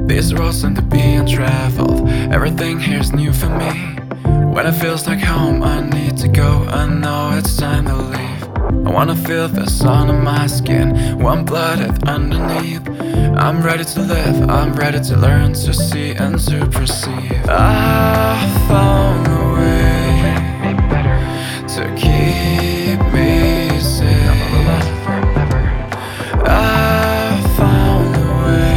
These roads seem to be untraveled. Everything here's new for me. When it feels like home, I need to go. I know it's time to leave. I wanna feel the sun on my skin, warm-blooded underneath. I'm ready to live, I'm ready to learn, to see and to perceive. I found a way to keep me safe. I found a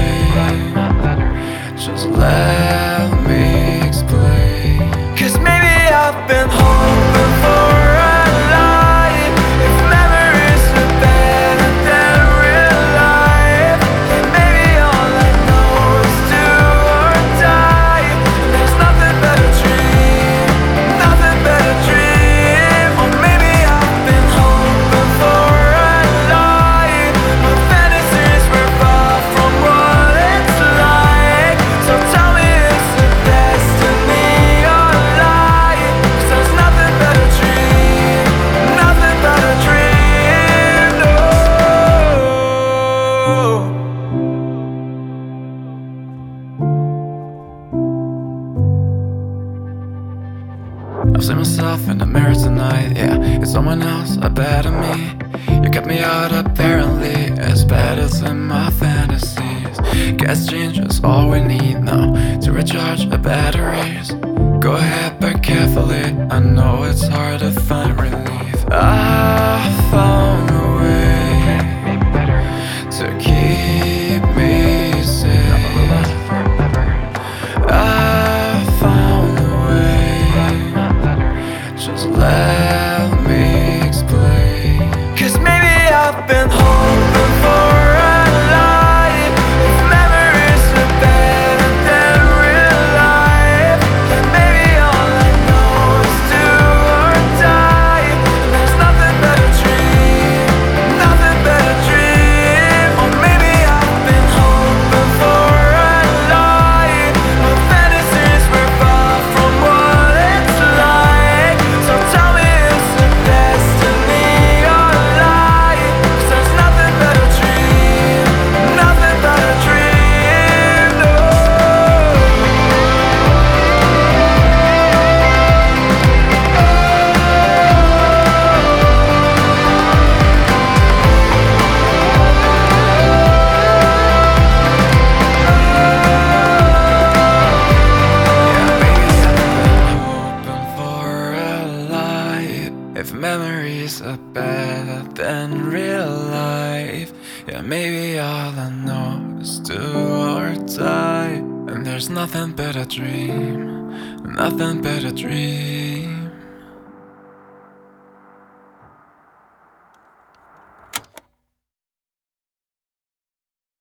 way, just let me explain. 'Cause maybe I've been hoping for a life. If memories are better than real life, then maybe all I know is do or die. There's nothing but a dream, nothing but a dream. Or maybe I've been hoping for a life. My fantasies were far from what it's like. So tell me, is it destiny or life? 'Cause there's nothing but a dream, nothing but a dream, no. I've seen myself in the mirror tonight, yeah. It's someone else, I better me. You kept me out apparently, as bad as in my fantasies. Gas change is all we need now to recharge our batteries. Go ahead, but carefully, I know it's hard to find relief. I found a way to keep me safe. I found a way, just let me explain. 'Cause maybe I've been hoping for a life. If memories are better than real life, then maybe all I know is do or die. There's nothing but a dream, nothing but a dream. Or maybe I've been hoping for a life. My fantasies were far from what it's like. So tell me, is it destiny or life? 'Cause there's nothing but a dream, nothing but a dream, no. Hoping for a life. If memories are better than real life, yeah, maybe all I know is do or die. And there's nothing but a dream, nothing but a dream.